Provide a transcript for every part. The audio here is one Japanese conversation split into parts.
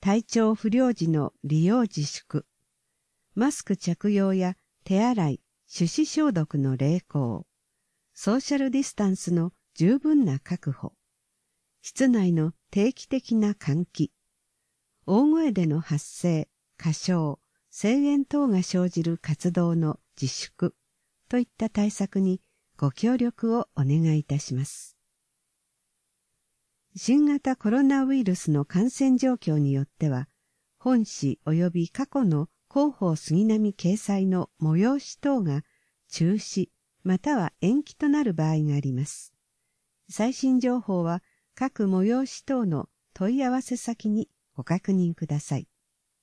体調不良時の利用自粛、マスク着用や手洗い、手指消毒の励行、ソーシャルディスタンスの十分な確保、室内の定期的な換気、大声での発声、歌唱、声援等が生じる活動の自粛といった対策にご協力をお願いいたします。新型コロナウイルスの感染状況によっては、本誌及び過去の広報杉並掲載の催し等が中止または延期となる場合があります。最新情報は各催し等の問い合わせ先にご確認ください。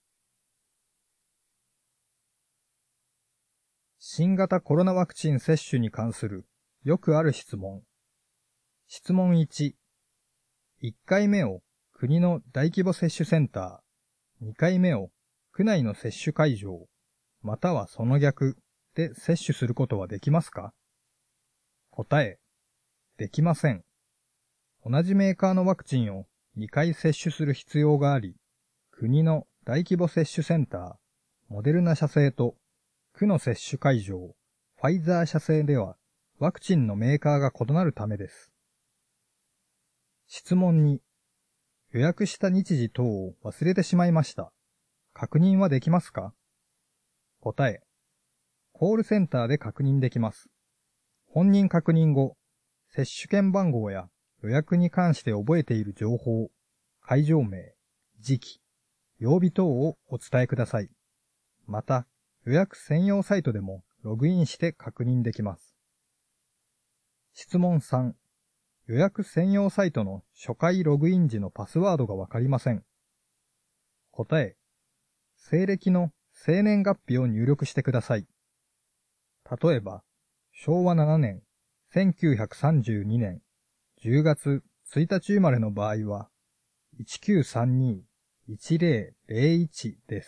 新型コロナワクチン接種に関するよくある質問。質問1。1回目を国の大規模接種センター、2回目を区内の接種会場、またはその逆で接種することはできますか？答え、できません。同じメーカーのワクチンを2回接種する必要があり、国の大規模接種センター、モデルナ社製と区の接種会場、ファイザー社製ではワクチンのメーカーが異なるためです。質問2、予約した日時等を忘れてしまいました。確認はできますか？答え、コールセンターで確認できます。本人確認後、接種券番号や予約に関して覚えている情報、会場名、時期、曜日等をお伝えください。また、予約専用サイトでもログインして確認できます。質問3、予約専用サイトの初回ログイン時のパスワードがわかりません。答え、西暦の生年月日を入力してください。例えば、昭和7年、1932年、10月1日生まれの場合は、1932-1001です。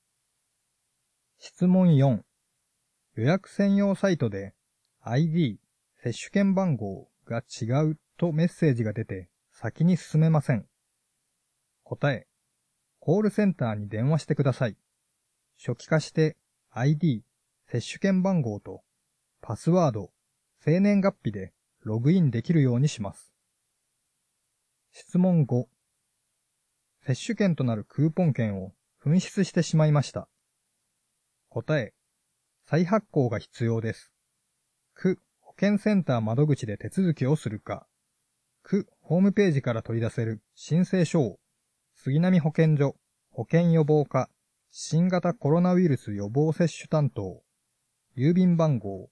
質問4、予約専用サイトで ID、接種券番号が違うとメッセージが出て先に進めません。答え、コールセンターに電話してください。初期化して ID、接種券番号とパスワード、生年月日でログインできるようにします。質問5、接種券となるクーポン券を紛失してしまいました。答え、再発行が必要です。区保健センター窓口で手続きをするか、区ホームページから取り出せる申請書を杉並保健所保健予防課新型コロナウイルス予防接種担当郵便番号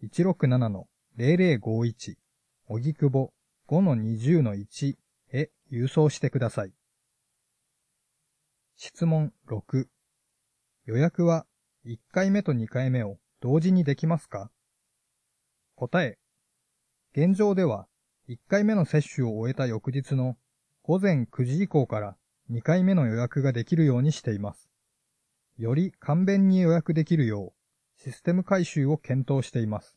167-0051 荻窪 5-20-1 へ郵送してください。質問6、予約は1回目と2回目を同時にできますか？答え、現状では1回目の接種を終えた翌日の午前9時以降から2回目の予約ができるようにしています。より簡便に予約できるようシステム改修を検討しています。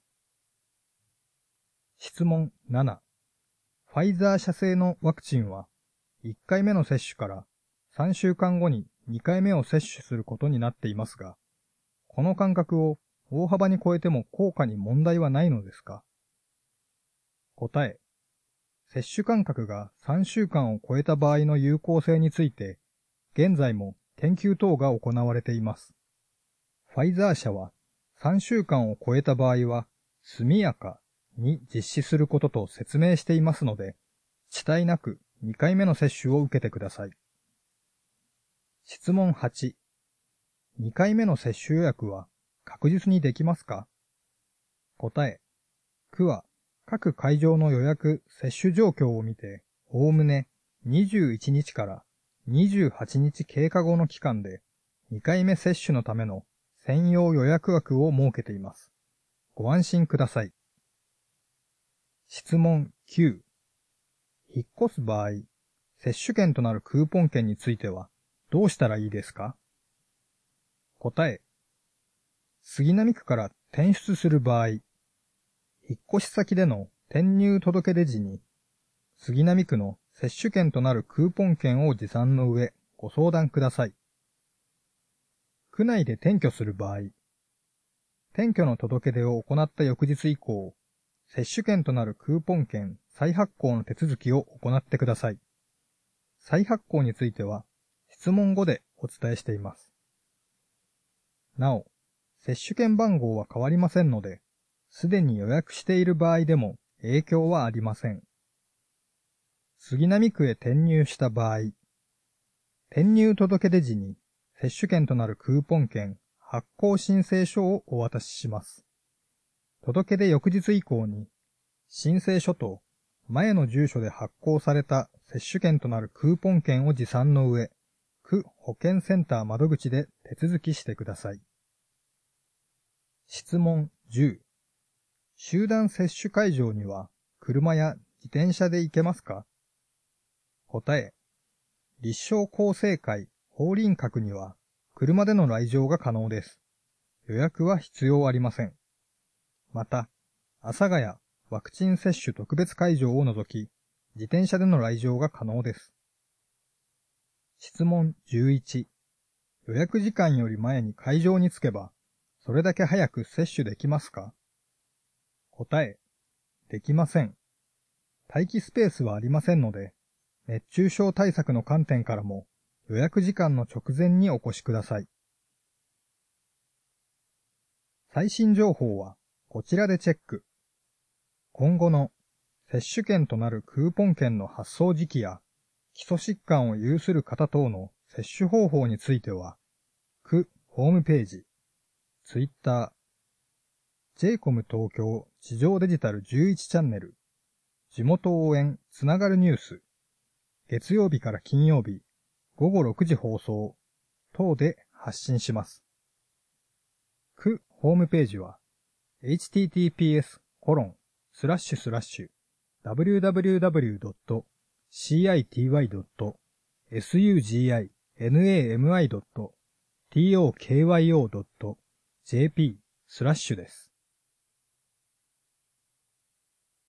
質問7、ファイザー社製のワクチンは1回目の接種から3週間後に2回目を接種することになっていますが、この間隔を大幅に超えても効果に問題はないのですか？答え、接種間隔が3週間を超えた場合の有効性について、現在も研究等が行われています。ファイザー社は3週間を超えた場合は速やかに実施することと説明していますので、遅滞なく2回目の接種を受けてください。質問8、2回目の接種予約は確実にできますか？答え、区は各会場の予約・接種状況を見て、おおむね21日から28日経過後の期間で2回目接種のための専用予約枠を設けています。ご安心ください。質問9、引っ越す場合、接種券となるクーポン券についてはどうしたらいいですか？答え、杉並区から転出する場合、引っ越し先での転入届出時に、杉並区の接種券となるクーポン券を持参の上、 ご相談ください。区内で転居する場合、転居の届け出を行った翌日以降、接種券となるクーポン券再発行の手続きを行ってください。再発行については、質問後でお伝えしています。なお、接種券番号は変わりませんので、すでに予約している場合でも影響はありません。杉並区へ転入した場合、転入届出時に接種券となるクーポン券発行申請書をお渡しします。届出翌日以降に、申請書と前の住所で発行された接種券となるクーポン券を持参の上、区保健センター窓口で手続きしてください。質問10。集団接種会場には車や自転車で行けますか？答え。立正厚生会法輪閣には車での来場が可能です。予約は必要ありません。また、阿佐ヶ谷ワクチン接種特別会場を除き、自転車での来場が可能です。質問11。予約時間より前に会場に着けば、それだけ早く接種できますか？答え。できません。待機スペースはありませんので、熱中症対策の観点からも予約時間の直前にお越しください。最新情報はこちらでチェック。今後の接種券となるクーポン券の発送時期や基礎疾患を有する方等の接種方法については、区ホームページ、ツイッター、JCOM 東京地上デジタル11チャンネル、地元応援つながるニュース、月曜日から金曜日午後6時放送等で発信します。区ホームページは https://www.city.suginami.tokyo.jp/ です。